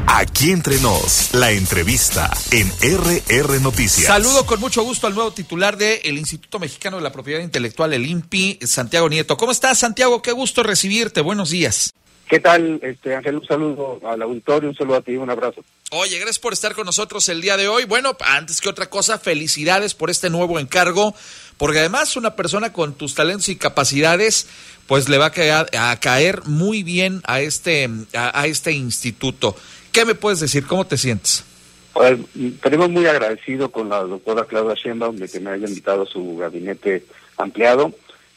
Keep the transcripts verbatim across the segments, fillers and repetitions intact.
Aquí Entre Nos, la entrevista en R R Noticias. Saludo con mucho gusto al nuevo titular del Instituto Mexicano de la Propiedad Intelectual, el I N P I, Santiago Nieto. ¿Cómo estás, Santiago? Qué gusto recibirte. Buenos días. ¿Qué tal, este Ángel? Un saludo al auditorio, un saludo a ti, un abrazo. Oye, gracias por estar con nosotros el día de hoy. Bueno, antes que otra cosa, felicidades por este nuevo encargo, porque además una persona con tus talentos y capacidades, pues le va a caer, a caer muy bien a este, a, a este instituto. ¿Qué me puedes decir? ¿Cómo te sientes? Pues, tenemos muy agradecido con la doctora Claudia Sheinbaum de que me haya invitado a su gabinete ampliado.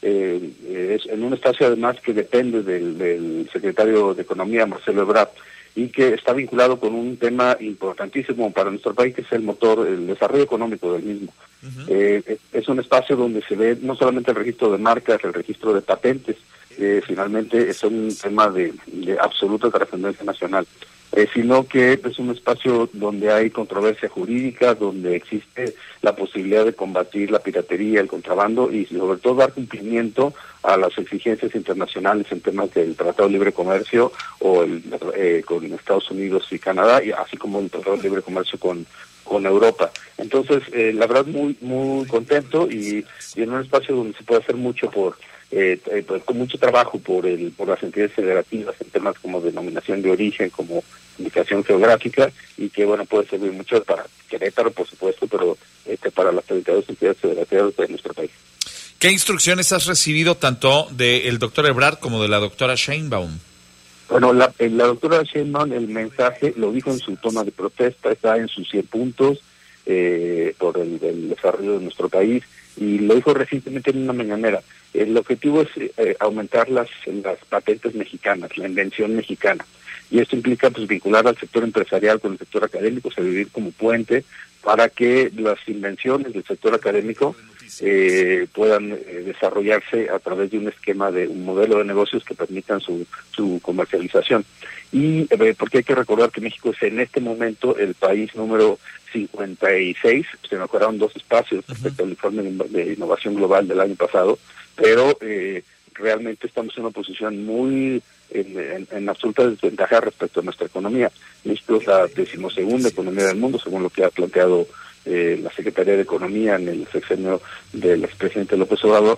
Eh, es en un espacio además que depende del, del secretario de Economía, Marcelo Ebrard, y que está vinculado con un tema importantísimo para nuestro país, que es el motor, el desarrollo económico del mismo. Uh-huh. Eh, es un espacio donde se ve no solamente el registro de marcas, el registro de patentes, eh, finalmente es un tema de, de absoluta trascendencia nacional. Eh, sino que es un espacio donde hay controversia jurídica, donde existe la posibilidad de combatir la piratería, el contrabando y sobre todo dar cumplimiento a las exigencias internacionales en temas del Tratado de Libre Comercio o el eh, con Estados Unidos y Canadá, y así como el Tratado de Libre Comercio con con Europa. Entonces, eh, la verdad, muy muy contento y, y en un espacio donde se puede hacer mucho por Eh, eh, pues, con mucho trabajo por el por las entidades federativas en temas como denominación de origen, como indicación geográfica, y que bueno puede servir mucho para Querétaro, por supuesto, pero este para las treinta y dos entidades federativas de nuestro país. ¿Qué instrucciones has recibido tanto del doctor Ebrard como de la doctora Sheinbaum? Bueno, la, la doctora Sheinbaum, el mensaje lo dijo en su toma de protesta, está en sus cien puntos eh, por el, el desarrollo de nuestro país, y lo dijo recientemente en una mañanera. El objetivo es eh, aumentar las, las patentes mexicanas, la invención mexicana. Y esto implica pues vincular al sector empresarial con el sector académico, servir como puente para que las invenciones del sector académico eh, puedan eh, desarrollarse a través de un esquema de un modelo de negocios que permitan su, su comercialización. Y eh, porque hay que recordar que México es en este momento el país número cincuenta y seis, se mejoraron dos espacios respecto al informe de innovación global del año pasado, pero eh, realmente estamos en una posición muy en, en, en absoluta desventaja respecto a nuestra economía. México es la decimosegunda economía del mundo, según lo que ha planteado eh, la Secretaría de Economía en el sexenio del expresidente López Obrador,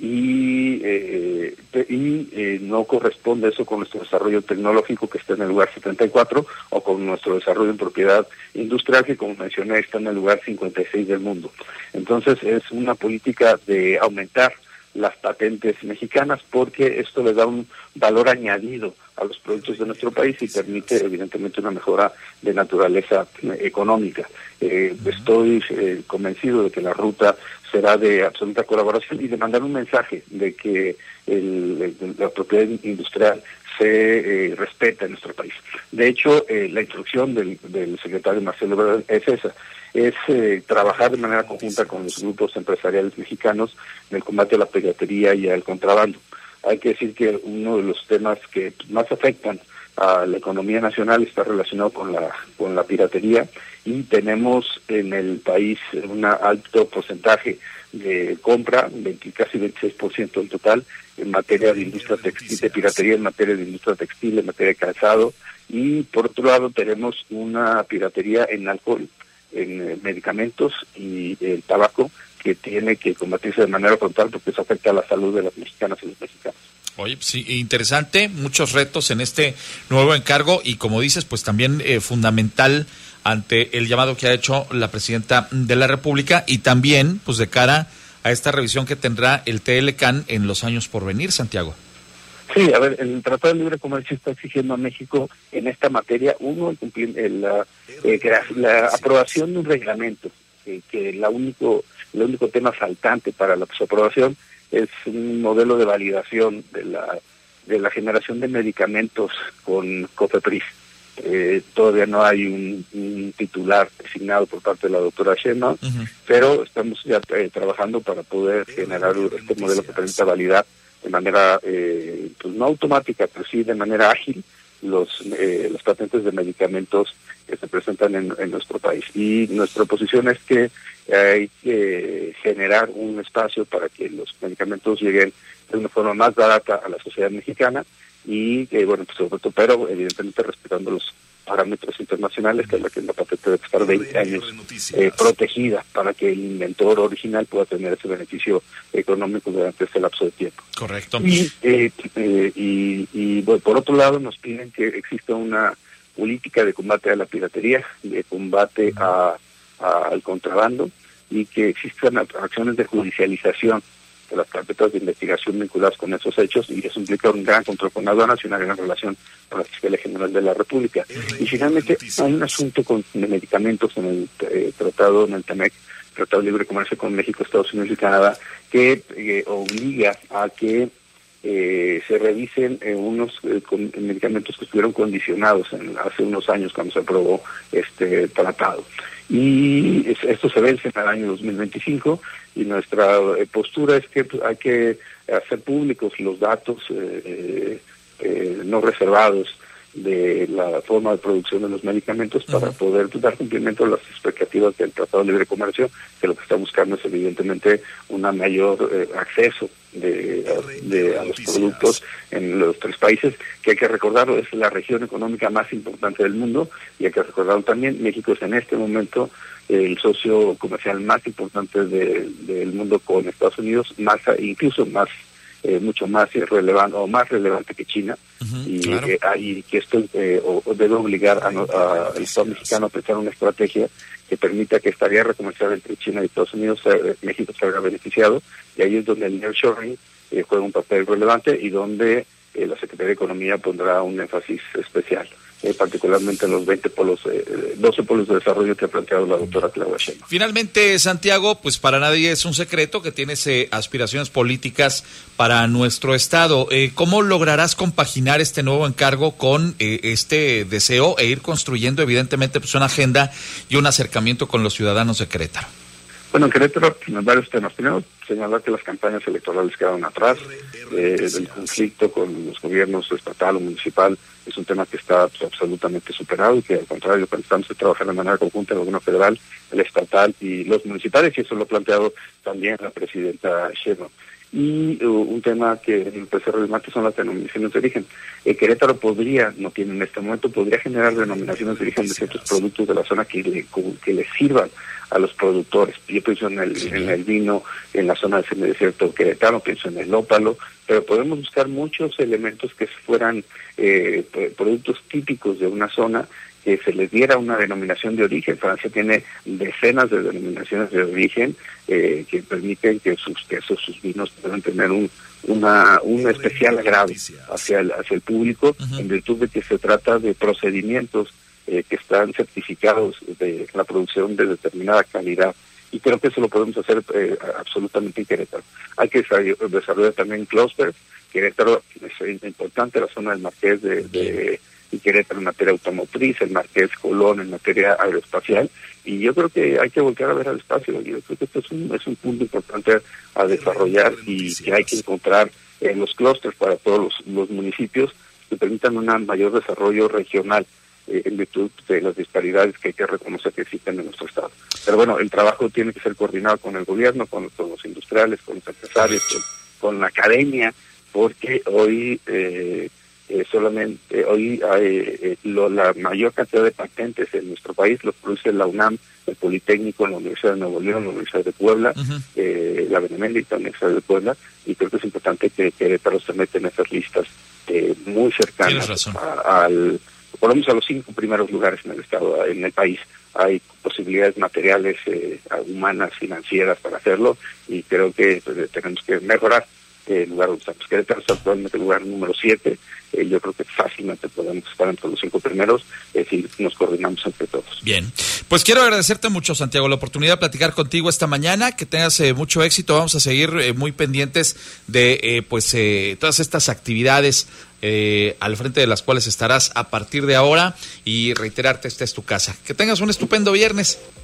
y, eh, y eh, no corresponde eso con nuestro desarrollo tecnológico, que está en el lugar setenta y cuatro, o con nuestro desarrollo en propiedad industrial, que como mencioné está en el lugar cincuenta y seis del mundo. Entonces es una política de aumentar las patentes mexicanas, porque esto le da un valor añadido a los productos de nuestro país y permite evidentemente una mejora de naturaleza económica. Eh, estoy eh, convencido de que la ruta será de absoluta colaboración y de mandar un mensaje de que el, el, la propiedad industrial se eh, respeta en nuestro país. De hecho, eh, la instrucción del, del secretario Marcelo Ebrard es esa, es eh, trabajar de manera conjunta con los grupos empresariales mexicanos en el combate a la piratería y al contrabando. Hay que decir que uno de los temas que más afectan a la economía nacional está relacionado con la con la piratería, y tenemos en el país un alto porcentaje de compra, veinte, casi veintiséis por ciento en total, en materia de industria textil, de piratería en materia de industria textil, en materia de calzado, y por otro lado tenemos una piratería en alcohol, en eh, medicamentos y el tabaco, que tiene que combatirse de manera frontal porque eso afecta a la salud de las mexicanas y los mexicanos. Oye, sí, interesante, muchos retos en este nuevo encargo y como dices, pues también eh, fundamental ante el llamado que ha hecho la presidenta de la República y también pues de cara a esta revisión que tendrá el T L C A N en los años por venir, Santiago. Sí, a ver, el Tratado de Libre Comercio está exigiendo a México en esta materia, uno, el, el, la, eh, la aprobación de un reglamento, eh, que la único, el único tema faltante para la su aprobación es un modelo de validación de la de la generación de medicamentos con COFEPRIS. Eh, todavía no hay un, un titular designado por parte de la doctora Sheinbaum, uh-huh. pero estamos ya eh, trabajando para poder generar este modelo que permita validar de manera, eh, pues no automática, pero sí de manera ágil, los eh, las patentes de medicamentos que se presentan en, en nuestro país. Y nuestra posición es que hay que generar un espacio para que los medicamentos lleguen de una forma más barata a la sociedad mexicana y, eh, bueno, pues sobre todo, pero evidentemente respetando los parámetros parámetros internacionales, que es la que la patente debe estar veinte años eh, protegida para que el inventor original pueda tener ese beneficio económico durante ese lapso de tiempo. Correcto. Y, eh, eh, y, y bueno, por otro lado nos piden que exista una política de combate a la piratería, de combate a, a, al contrabando, y que existan acciones de judicialización de las carpetas de investigación vinculadas con esos hechos, y eso implica un gran control con aduanas y una gran relación con la Fiscalía General de la República. Y finalmente hay un asunto con de medicamentos en el eh, tratado, en el T M E C, Tratado de Libre Comercio con México, Estados Unidos y Canadá, que eh, obliga a que eh, se revisen eh, unos eh, con, medicamentos que estuvieron condicionados en, hace unos años cuando se aprobó este tratado. Y es, esto se vence en el año dos mil veinticinco, y nuestra eh, postura es que pues, hay que hacer públicos los datos eh, eh, no reservados de la forma de producción de los medicamentos para uh-huh. poder pues, dar cumplimiento a las expectativas del Tratado de Libre Comercio, que lo que está buscando es evidentemente un mayor eh, acceso de, de a los productos en los tres países, que hay que recordarlo, es la región económica más importante del mundo, y hay que recordarlo también, México es en este momento el socio comercial más importante de, del mundo con Estados Unidos, más incluso más Eh, mucho más relevante o más relevante que China, uh-huh, y, claro. eh, y que esto eh, o, o debe obligar al Estado mexicano a pensar una estrategia que permita que esta guerra comercial entre China y Estados Unidos, eh, México se haga beneficiado, y ahí es donde el nearshoring eh, juega un papel relevante, y donde eh, la Secretaría de Economía pondrá un énfasis especial, eh, particularmente en los veinte polos, eh, doce polos de desarrollo que ha planteado la doctora Claudia Sheinbaum. Finalmente, Santiago, pues para nadie es un secreto que tienes eh, aspiraciones políticas para nuestro estado. Eh, ¿Cómo lograrás compaginar este nuevo encargo con eh, este deseo e ir construyendo evidentemente pues una agenda y un acercamiento con los ciudadanos de Querétaro? Bueno, en Querétaro tenemos varios temas. Primero, señalar que las campañas electorales quedaron atrás. Eh, el conflicto con los gobiernos estatal o municipal es un tema que está pues, absolutamente superado, y que al contrario pensamos en trabajar de manera conjunta el gobierno federal, el estatal y los municipales, y eso lo ha planteado también la presidenta Sheinbaum. Y uh, un tema que me parece relevante son las denominaciones de origen. Eh, Querétaro podría, no tiene en este momento, podría generar denominaciones de origen de ciertos productos de la zona que le, que le sirvan a los productores. Yo pienso en el, en el vino, en la zona del semidesierto queretano, pienso en el ópalo, pero podemos buscar muchos elementos que fueran eh, productos típicos de una zona, que se les diera una denominación de origen. Francia tiene decenas de denominaciones de origen eh, que permiten que sus quesos, sus vinos puedan tener un una un especial agrado hacia el, hacia el público, uh-huh. en virtud de que se trata de procedimientos eh, que están certificados de la producción de determinada calidad. Y creo que eso lo podemos hacer eh, absolutamente en Querétaro. Hay que desarrollar también clústeres. Querétaro es importante, la zona del Marqués de... de y Querétaro en materia automotriz, el Marqués Colón en materia aeroespacial, y yo creo que hay que volver a ver al espacio. Yo creo que esto es un, es un punto importante a desarrollar, y que hay que encontrar eh, los clústeres para todos los, los municipios que permitan un mayor desarrollo regional eh, en virtud de las disparidades que hay que reconocer que existen en nuestro estado. Pero bueno, el trabajo tiene que ser coordinado con el gobierno, con, con los industriales, con los empresarios, con, con la academia, porque hoy... Eh, Eh, solamente eh, hoy hay eh, lo, la mayor cantidad de patentes en nuestro país los produce la UNAM, el Politécnico, la Universidad de Nuevo León, la Universidad de Puebla, uh-huh. eh, la Benemérita, la Universidad de Puebla, y creo que es importante que Querétaro se meta en esas listas eh, muy cercanas a, al, por lo menos a los cinco primeros lugares en el estado, en el país. Hay posibilidades materiales, eh, humanas, financieras para hacerlo, y creo que pues, tenemos que mejorar el lugar donde estamos. Querétaro es actualmente el lugar número siete. Eh, yo creo que fácilmente podemos estar entre los cinco primeros eh, si nos coordinamos entre todos. Bien, pues quiero agradecerte mucho, Santiago, la oportunidad de platicar contigo esta mañana, que tengas eh, mucho éxito. Vamos a seguir eh, muy pendientes de eh, pues eh, todas estas actividades eh, al frente de las cuales estarás a partir de ahora, y reiterarte, esta es tu casa. Que tengas un estupendo viernes.